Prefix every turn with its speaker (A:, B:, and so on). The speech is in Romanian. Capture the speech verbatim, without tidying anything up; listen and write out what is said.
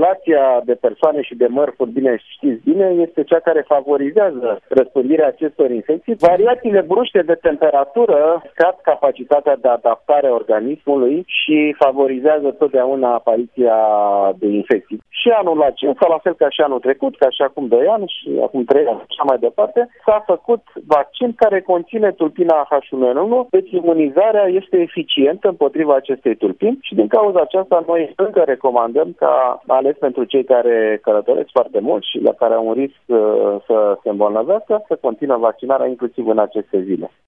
A: circulația de persoane și de mărfuri, bine știți bine, este cea care favorizează răspândirea acestor infecții. Variațiile bruște de temperatură scad capacitatea de adaptare a organismului și favorizează totdeauna apariția de infecții. Și anul acesta, la fel ca și anul trecut, ca și acum doi ani și acum trei ani și așa mai departe, s-a făcut vaccin care conține tulpina H unu N unu, deci imunizarea este eficientă împotriva acestei tulpini și din cauza aceasta noi încă recomandăm ca, ales pentru cei care călătoresc foarte mult și la care au un risc uh, să se îmbolnăvească, să continuă vaccinarea inclusiv în aceste zile.